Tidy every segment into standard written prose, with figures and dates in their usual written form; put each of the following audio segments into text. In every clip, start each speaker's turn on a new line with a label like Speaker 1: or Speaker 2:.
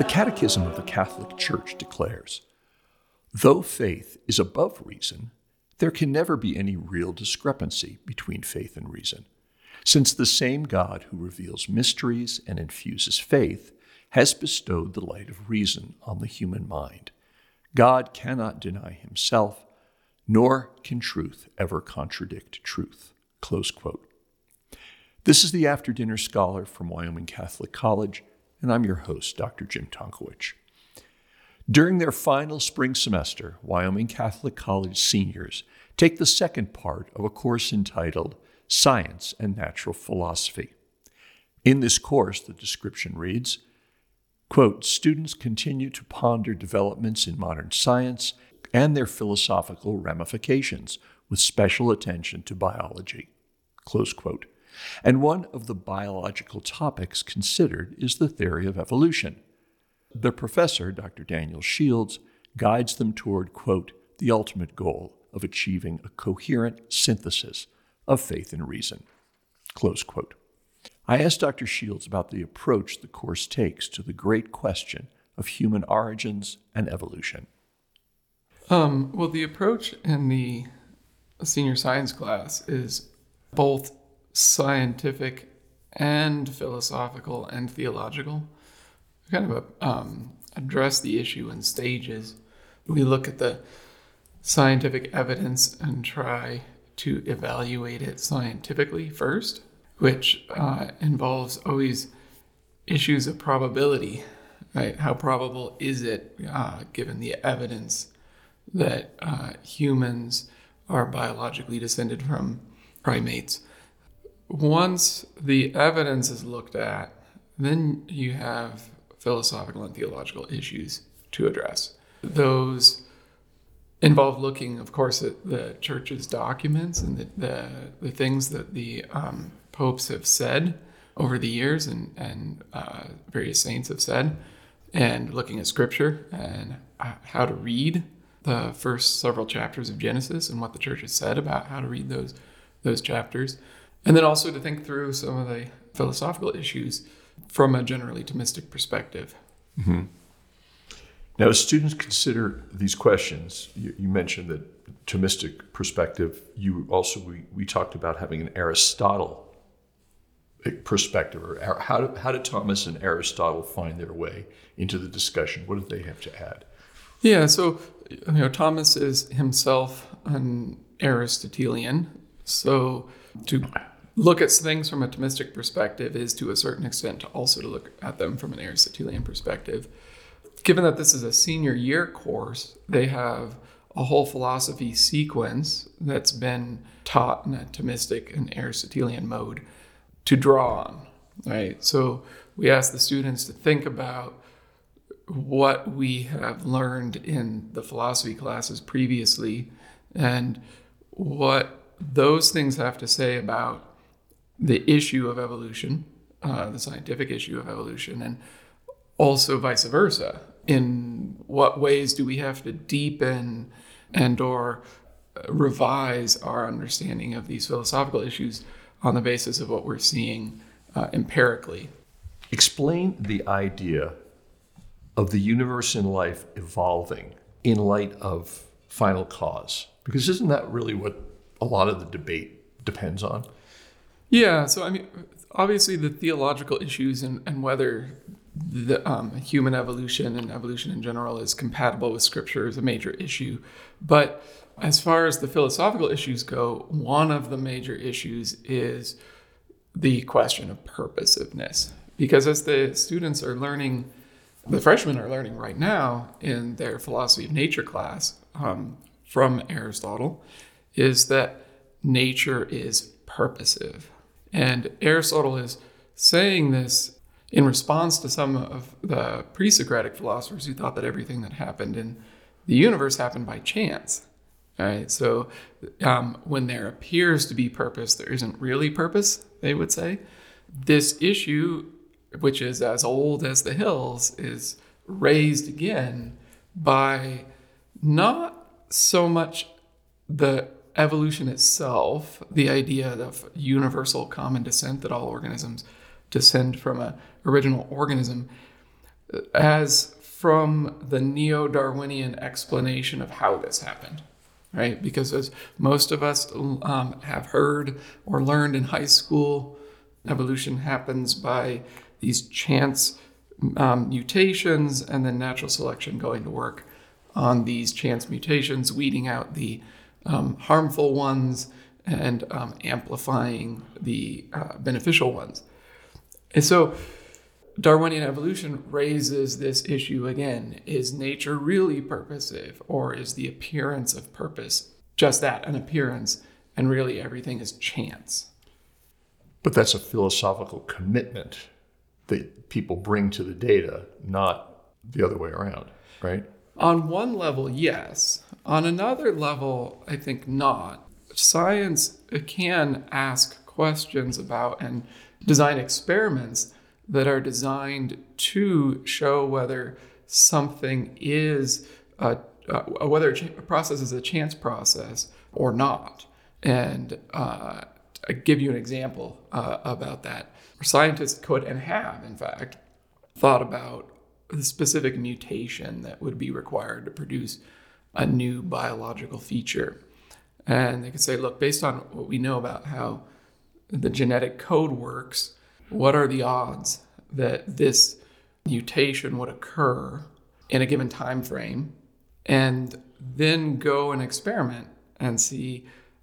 Speaker 1: Catechism of the Catholic Church declares, though faith is above reason, there can never be any real discrepancy between faith and reason, since the same God who reveals mysteries and infuses faith has bestowed the light of reason on the human mind. God cannot deny himself, nor can truth ever contradict truth. Close quote. This is the After Dinner Scholar from Wyoming Catholic College, and I'm your host, Dr. Jim Tonkowich. During their final spring semester, Wyoming Catholic College seniors take the second part of a course entitled Science and Natural Philosophy. In this course, the description reads, quote, students continue to ponder developments in modern science and their philosophical ramifications with special attention to biology, close quote. And one of the biological topics considered is the theory of evolution. The professor, Dr. Daniel Shields, guides them toward, quote, the ultimate goal of achieving a coherent synthesis of faith and reason, close quote. I asked Dr. Shields about the approach the course takes to the great question of human origins and evolution.
Speaker 2: Well, the approach in the senior science class is both scientific and philosophical and theological. We kind of address the issue in stages. We look at the scientific evidence and try to evaluate it scientifically first, which involves always issues of probability, right? How probable is it, given the evidence that humans are biologically descended from primates? Once the evidence is looked at, then you have philosophical and theological issues to address. Those involve looking, of course, at the church's documents and the things that the popes have said over the years and various saints have said, and looking at scripture and how to read the first several chapters of Genesis and what the church has said about how to read those chapters. And then also to think through some of the philosophical issues from a generally Thomistic perspective.
Speaker 1: Mm-hmm. Now, as students consider these questions, you mentioned that Thomistic perspective, we talked about having an Aristotle perspective, or how did Thomas and Aristotle find their way into the discussion? What did they have to add?
Speaker 2: Yeah, so Thomas is himself an Aristotelian, so to look at things from a Thomistic perspective is to a certain extent also to look at them from an Aristotelian perspective. Given that this is a senior year course, they have a whole philosophy sequence that's been taught in a Thomistic and Aristotelian mode to draw on, right? So we ask the students to think about what we have learned in the philosophy classes previously and what those things have to say about the issue of evolution, the scientific issue of evolution, and also vice versa. In what ways do we have to deepen and or revise our understanding of these philosophical issues on the basis of what we're seeing empirically?
Speaker 1: Explain the idea of the universe and life evolving in light of final cause, because isn't that really what a lot of the debate depends on?
Speaker 2: Yeah, so obviously the theological issues and whether the human evolution and evolution in general is compatible with Scripture is a major issue. But as far as the philosophical issues go, one of the major issues is the question of purposiveness. Because as the students are learning, the freshmen are learning right now in their philosophy of nature class from Aristotle, is that nature is purposive. And Aristotle is saying this in response to some of the pre-Socratic philosophers who thought that everything that happened in the universe happened by chance. Right? So when there appears to be purpose, there isn't really purpose, they would say. This issue, which is as old as the hills, is raised again by not so much the evolution itself, the idea of universal common descent, that all organisms descend from an original organism, as from the neo-Darwinian explanation of how this happened, right? Because as most of us have heard or learned in high school, evolution happens by these chance mutations and then natural selection going to work on these chance mutations, weeding out the harmful ones and amplifying the beneficial ones. And so Darwinian evolution raises this issue again. Is nature really purposive, or is the appearance of purpose just that, an appearance, and really everything is chance?
Speaker 1: But that's a philosophical commitment that people bring to the data, not the other way around, right?
Speaker 2: On one level, yes. On another level, I think not. Science can ask questions about and design experiments that are designed to show whether something is, whether a process is a chance process or not. And I give you an example about that. Scientists could and have, in fact, thought about the specific mutation that would be required to produce a new biological feature. And they could say, look, based on what we know about how the genetic code works, what are the odds that this mutation would occur in a given time frame? And then go and experiment and see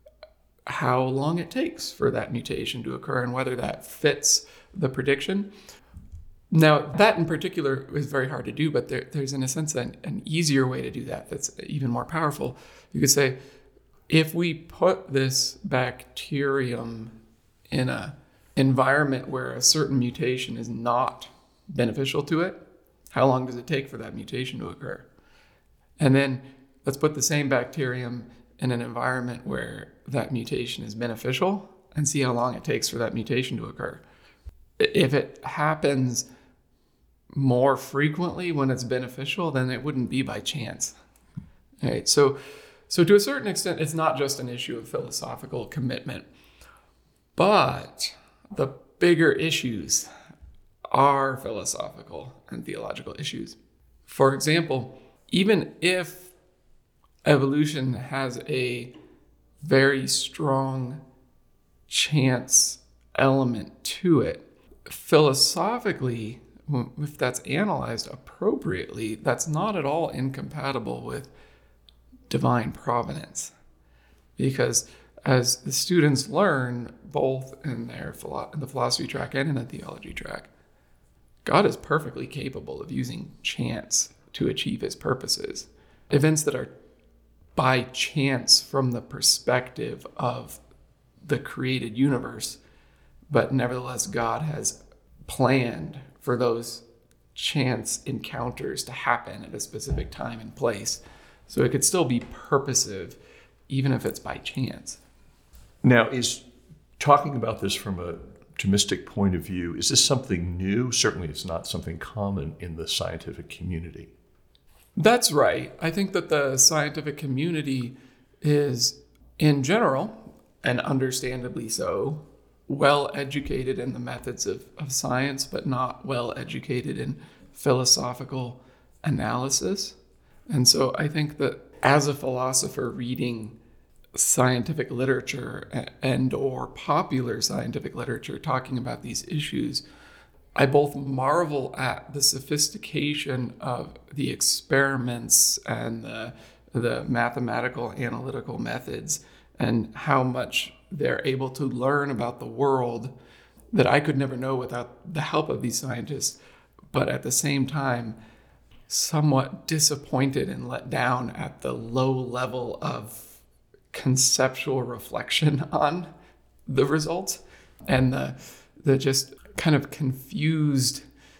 Speaker 2: how long it takes for that mutation to occur and whether that fits the prediction. Now, that in particular is very hard to do, but there's in a sense an easier way to do that that's even more powerful. You could say, if we put this bacterium in an environment where a certain mutation is not beneficial to it, how long does it take for that mutation to occur? And then let's put the same bacterium in an environment where that mutation is beneficial and see how long it takes for that mutation to occur. If it happens more frequently when it's beneficial, then it wouldn't be by chance. All right, so to a certain extent, it's not just an issue of philosophical commitment, but the bigger issues are philosophical and theological issues. For example, even if evolution has a very strong chance element to it, philosophically, if that's analyzed appropriately, that's not at all incompatible with divine providence. Because as the students learn, both in the philosophy track and in the theology track, God is perfectly capable of using chance to achieve his purposes. Events that are by chance from the perspective of the created universe, but nevertheless God has planned for those chance encounters to happen at a specific time and place. So it could still be purposive, even if it's by chance.
Speaker 1: Now, is talking about this from a Thomistic point of view, is this something new? Certainly it's not something common in the scientific community.
Speaker 2: That's right. I think that the scientific community is, in general, and understandably so, well educated in the methods of science, but not well educated in philosophical analysis. And so I think that as a philosopher reading scientific literature and or popular scientific literature talking about these issues, I both marvel at the sophistication of the experiments and the mathematical analytical methods and how much they're able to learn about the world that I could never know without the help of these scientists, but at the same time, somewhat disappointed and let down at the low level of conceptual reflection on the results and the just kind of confused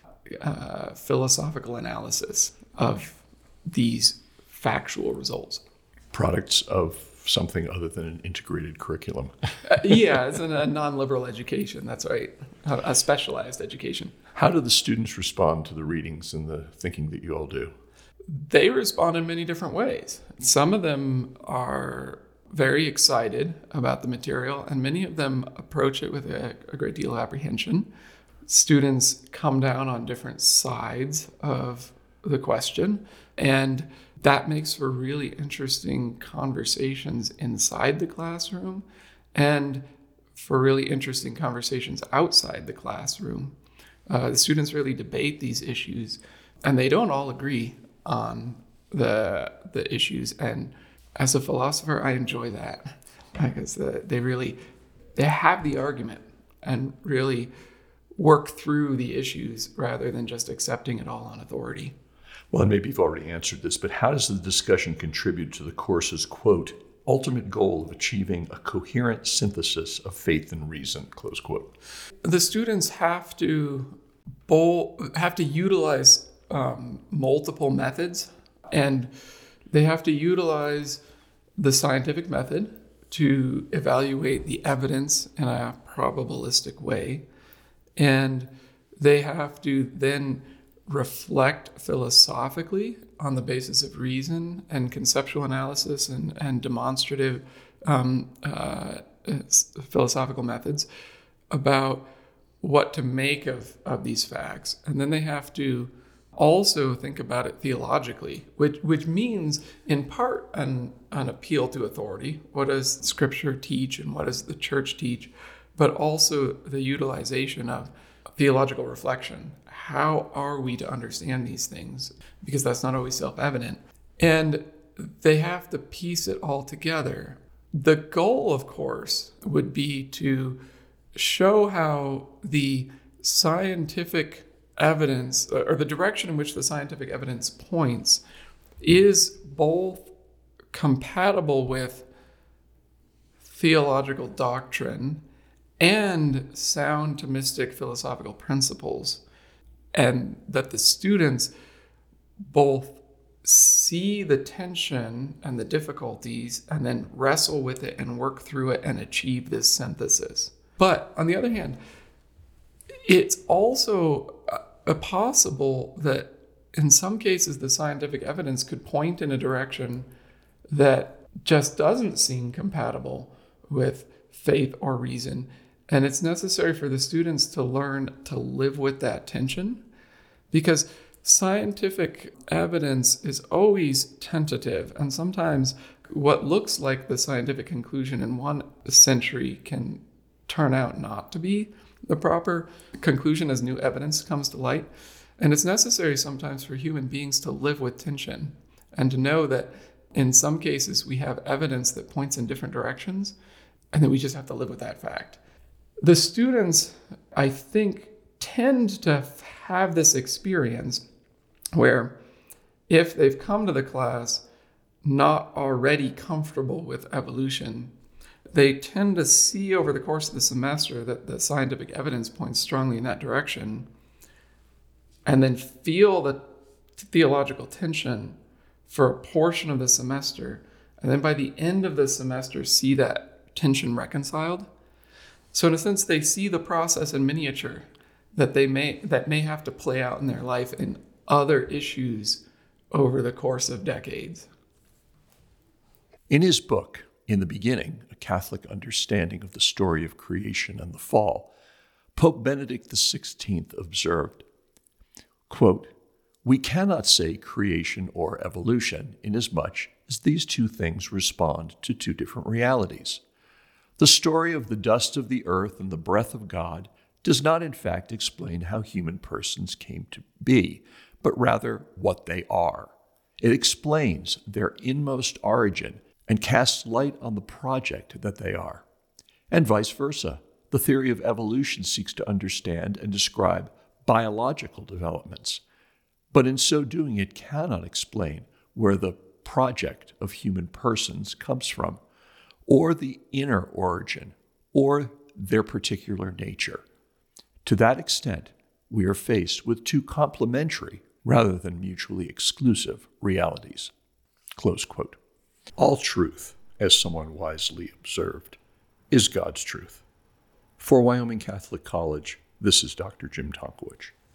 Speaker 2: philosophical analysis of these factual results.
Speaker 1: Products of something other than an integrated curriculum.
Speaker 2: Yeah, it's a non-liberal education. That's right. A specialized education.
Speaker 1: How do the students respond to the readings and the thinking that you all do?
Speaker 2: They respond in many different ways. Some of them are very excited about the material, and many of them approach it with a great deal of apprehension. students come down on different sides of the question, and that makes for really interesting conversations inside the classroom and for really interesting conversations outside the classroom. The students really debate these issues, and they don't all agree on the issues. And as a philosopher, I enjoy that because they have the argument and really work through the issues rather than just accepting it all on authority.
Speaker 1: Well, and maybe you've already answered this, but how does the discussion contribute to the course's, quote, ultimate goal of achieving a coherent synthesis of faith and reason, close quote?
Speaker 2: The students have to utilize multiple methods, and they have to utilize the scientific method to evaluate the evidence in a probabilistic way. And they have to then reflect philosophically on the basis of reason and conceptual analysis and demonstrative philosophical methods about what to make of these facts. And then they have to also think about it theologically, which means in part an appeal to authority. What does Scripture teach and what does the church teach? But also the utilization of theological reflection. How are we to understand these things? Because that's not always self-evident. And they have to piece it all together. The goal, of course, would be to show how the scientific evidence, or the direction in which the scientific evidence points, is both compatible with theological doctrine and sound Thomistic philosophical principles, and that the students both see the tension and the difficulties and then wrestle with it and work through it and achieve this synthesis. But on the other hand, it's also possible that in some cases the scientific evidence could point in a direction that just doesn't seem compatible with faith or reason. And it's necessary for the students to learn to live with that tension, because scientific evidence is always tentative, and sometimes what looks like the scientific conclusion in one century can turn out not to be the proper conclusion as new evidence comes to light. And it's necessary sometimes for human beings to live with tension and to know that in some cases we have evidence that points in different directions, and then we just have to live with that fact. The students, I think, tend to have this experience where if they've come to the class not already comfortable with evolution, they tend to see over the course of the semester that the scientific evidence points strongly in that direction, and then feel the theological tension for a portion of the semester, and then by the end of the semester see that tension reconciled. So in a sense, they see the process in miniature that may have to play out in their life in other issues over the course of decades.
Speaker 1: In his book, In the Beginning, A Catholic Understanding of the Story of Creation and the Fall, Pope Benedict XVI observed, quote, "We cannot say creation or evolution inasmuch as these two things respond to two different realities. The story of the dust of the earth and the breath of God does not in fact explain how human persons came to be, but rather what they are. It explains their inmost origin and casts light on the project that they are. And vice versa, the theory of evolution seeks to understand and describe biological developments, but in so doing it cannot explain where the project of human persons comes from, or the inner origin, or their particular nature. To that extent, we are faced with two complementary rather than mutually exclusive realities." Close quote. All truth, as someone wisely observed, is God's truth. For Wyoming Catholic College, this is Dr. Jim Tonkowich.